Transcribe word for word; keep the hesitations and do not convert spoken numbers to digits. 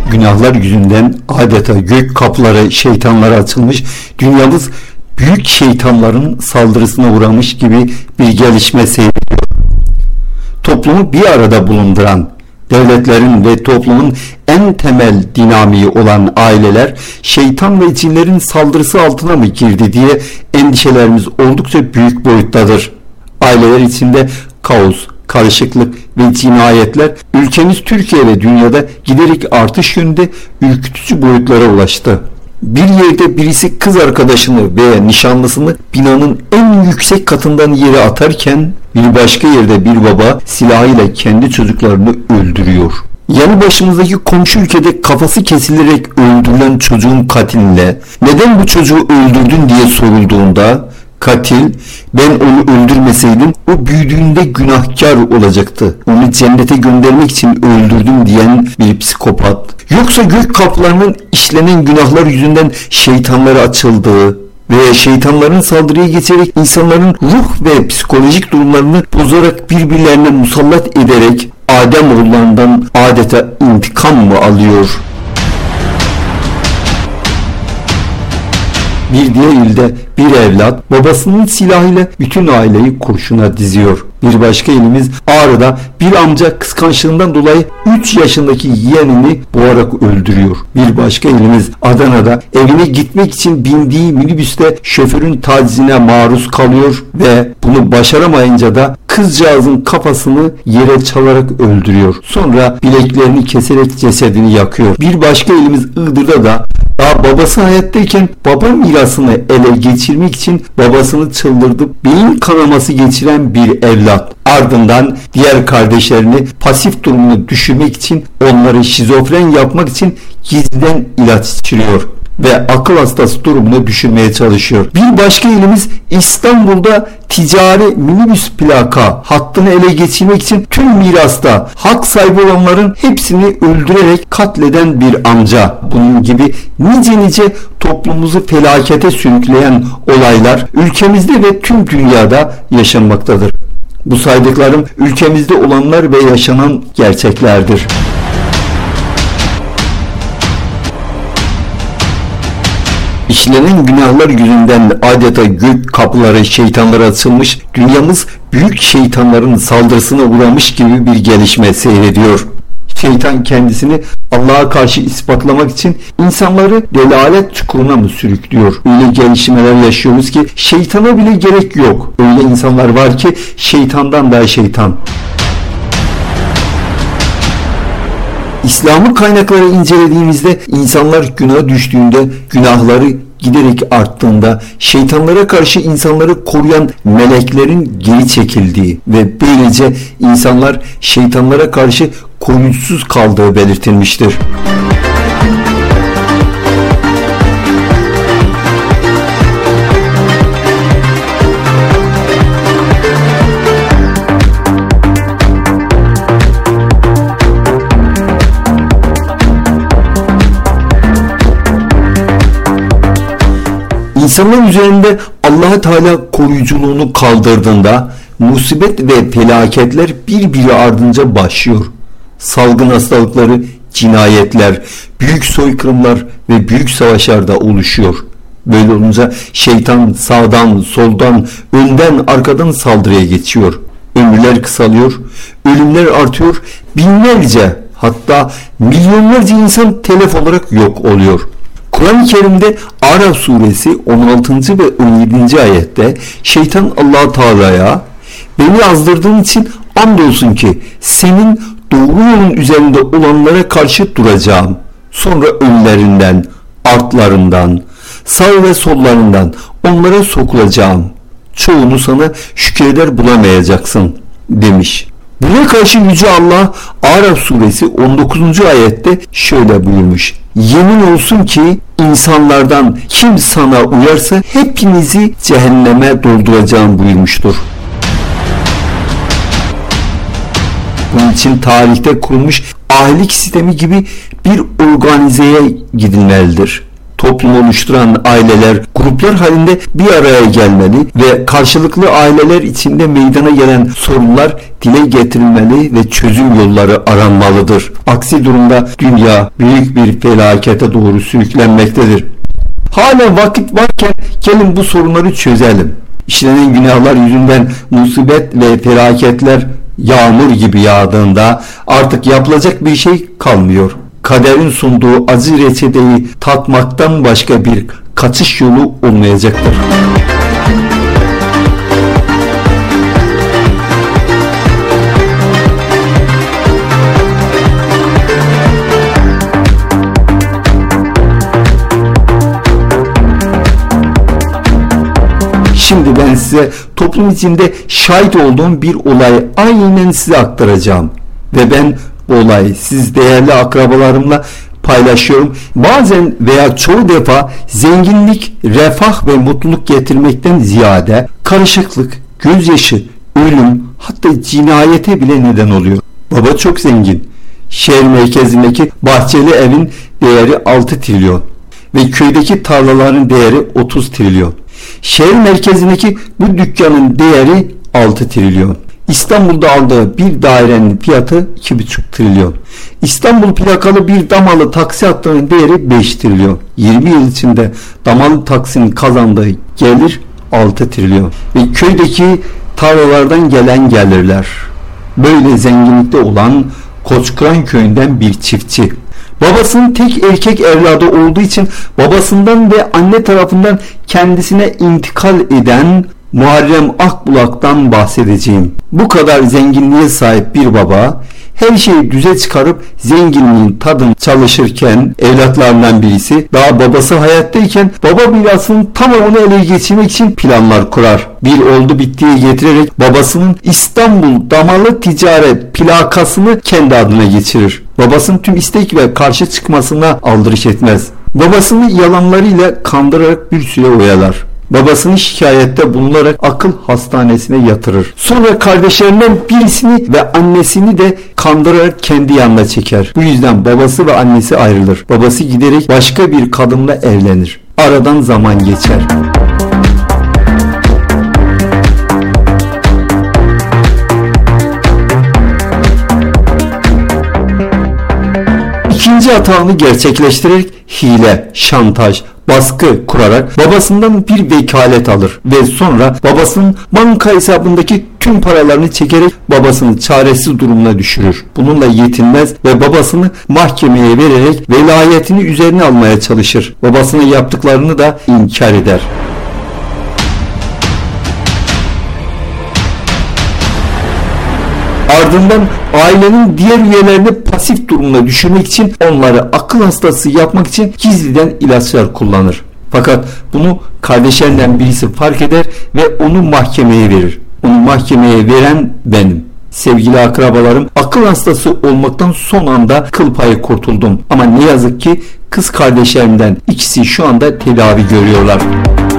günahlar yüzünden adeta gök kapıları şeytanlara açılmış, dünyamız büyük şeytanların saldırısına uğramış gibi bir gelişme seyrediyor. Toplumu bir arada bulunduran, devletlerin ve toplumun en temel dinamiği olan aileler şeytan ve cinlerin saldırısı altına mı girdi diye endişelerimiz oldukça büyük boyuttadır. Aileler içinde kaos, karışıklık ve cinayetler ülkemiz Türkiye ve dünyada giderek artış yönünde ürkütücü boyutlara ulaştı. Bir yerde birisi kız arkadaşını veya nişanlısını binanın en yüksek katından yere atarken bir başka yerde bir baba silahıyla kendi çocuklarını öldürüyor. Yanı başımızdaki komşu ülkede kafası kesilerek öldürülen çocuğun katiline neden bu çocuğu öldürdün diye sorulduğunda katil, ben onu öldürmeseydim o büyüdüğünde günahkar olacaktı, onu cennete göndermek için öldürdüm diyen bir psikopat, yoksa gök kapılarının işlenen günahlar yüzünden şeytanlara açıldığı veya şeytanların saldırıya geçerek insanların ruh ve psikolojik durumlarını bozarak birbirlerine musallat ederek Ademoğullarından adeta intikam mı alıyor? Bir diğer ilde bir evlat babasının silahıyla bütün aileyi kurşuna diziyor. Bir başka ilimiz Ağrı'da bir amca kıskançlığından dolayı üç yaşındaki yeğenini boğarak öldürüyor. Bir başka ilimiz Adana'da evine gitmek için bindiği minibüste şoförün tacizine maruz kalıyor ve bunu başaramayınca da kızcağızın kafasını yere çalarak öldürüyor. Sonra bileklerini keserek cesedini yakıyor. Bir başka ilimiz Iğdır'da da daha babası hayattayken baba mirasını ele geçirmek için babasını çıldırtıp beyin kanaması geçiren bir evlat. Ardından diğer kardeşlerini pasif durumunu düşürmek için onları şizofren yapmak için gizliden ilaç içiriyor ve akıl hastası durumunu düşürmeye çalışıyor. Bir başka ilimiz İstanbul'da ticari minibüs plaka hattını ele geçirmek için tüm mirasta hak sahibi olanların hepsini öldürerek katleden bir amca. Bunun gibi nice nice toplumumuzu felakete sürükleyen olaylar ülkemizde ve tüm dünyada yaşanmaktadır. Bu saydıklarım ülkemizde olanlar ve yaşanan gerçeklerdir. İşlenen günahlar yüzünden adeta gök kapıları şeytanlara açılmış, dünyamız büyük şeytanların saldırısına uğramış gibi bir gelişme seyrediyor. Şeytan kendisini Allah'a karşı ispatlamak için insanları delalet çukuruna mı sürüklüyor? Öyle gelişmeler yaşıyoruz ki şeytana bile gerek yok. Öyle insanlar var ki şeytandan daha şeytan. İslam'ın kaynakları incelediğimizde insanlar günaha düştüğünde, günahları giderek arttığında şeytanlara karşı insanları koruyan meleklerin geri çekildiği ve böylece insanlar şeytanlara karşı koruyucusuz kaldığı belirtilmiştir. İnsanların üzerinde Allah Teala koruyuculuğunu kaldırdığında musibet ve felaketler birbiri ardınca başlıyor. Salgın hastalıkları, cinayetler, büyük soykırımlar ve büyük savaşlar da oluşuyor. Böyle olunca şeytan sağdan, soldan, önden, arkadan saldırıya geçiyor. Ömürler kısalıyor, ölümler artıyor, binlerce hatta milyonlarca insan telef olarak yok oluyor. Kur'an-ı Kerim'de Araf suresi on altıncı ve on yedinci ayette şeytan Allah Teala'ya beni azdırdığın için andolsun ki senin doğru yolun üzerinde olanlara karşı duracağım. Sonra önlerinden, artlarından, sağ ve sollarından onlara sokulacağım. Çoğunu sana şükreder bulamayacaksın demiş. Buna karşı Yüce Allah Araf suresi on dokuzuncu ayette şöyle buyurmuş. Yemin olsun ki insanlardan kim sana uyarsa hepinizi cehenneme dolduracağım buyurmuştur. Bunun için tarihte kurulmuş ahilik sistemi gibi bir organizeye gidilmelidir. Toplum oluşturan aileler gruplar halinde bir araya gelmeli ve karşılıklı aileler içinde meydana gelen sorunlar dile getirilmeli ve çözüm yolları aranmalıdır. Aksi durumda dünya büyük bir felakete doğru sürüklenmektedir. Hala vakit varken gelin bu sorunları çözelim. İşlenen günahlar yüzünden musibet ve felaketler yağmur gibi yağdığında artık yapılacak bir şey kalmıyor. Kaderin sunduğu acı reçeteyi tatmaktan başka bir kaçış yolu olmayacaktır. Şimdi ben size toplum içinde şahit olduğum bir olay aynen size aktaracağım. Ve ben bu olayı siz değerli akrabalarımla paylaşıyorum. Bazen veya çoğu defa zenginlik, refah ve mutluluk getirmekten ziyade karışıklık, gözyaşı, ölüm, hatta cinayete bile neden oluyor. Baba çok zengin. Şehir merkezindeki bahçeli evin değeri altı trilyon ve köydeki tarlaların değeri otuz trilyon. Şehir merkezindeki bu dükkanın değeri altı trilyon. İstanbul'da aldığı bir dairenin fiyatı iki buçuk trilyon. İstanbul plakalı bir damalı taksi hattının değeri beş trilyon. yirmi yıl içinde damalı taksinin kazandığı gelir altı trilyon. Ve köydeki tarlalardan gelen gelirler. Böyle zenginlikte olan Koçkıran köyünden bir çiftçi. Babasının tek erkek evladı olduğu için babasından ve anne tarafından kendisine intikal eden Muharrem Akbulak'tan bahsedeceğim. Bu kadar zenginliğe sahip bir baba her şeyi düze çıkarıp zenginliğin tadını çalışırken evlatlarından birisi daha babası hayattayken baba mirasının tamamını ele geçirmek için planlar kurar. Bir oldu bittiye getirerek babasının İstanbul Damalı Ticaret plakasını kendi adına geçirir. Babasının tüm istek ve karşı çıkmasına aldırış etmez. Babasını yalanlarıyla kandırarak bir süre oyalar. Babasını şikayette bulunarak akıl hastanesine yatırır. Sonra kardeşlerinden birisini ve annesini de kandırarak kendi yanına çeker. Bu yüzden babası ve annesi ayrılır. Babası giderek başka bir kadınla evlenir. Aradan zaman geçer. İkinci hatasını gerçekleştirerek hile, şantaj, baskı kurarak babasından bir vekalet alır ve sonra babasının banka hesabındaki tüm paralarını çekerek babasını çaresiz durumuna düşürür. Bununla yetinmez ve babasını mahkemeye vererek velayetini üzerine almaya çalışır. Babasına yaptıklarını da inkar eder. Ardından ailenin diğer üyelerini pasif durumuna düşürmek için onları akıl hastası yapmak için gizliden ilaçlar kullanır. Fakat bunu kardeşlerinden birisi fark eder ve onu mahkemeye verir. Onu mahkemeye veren benim. Sevgili akrabalarım, akıl hastası olmaktan son anda kıl payı kurtuldum. Ama ne yazık ki kız kardeşlerimden ikisi şu anda tedavi görüyorlar.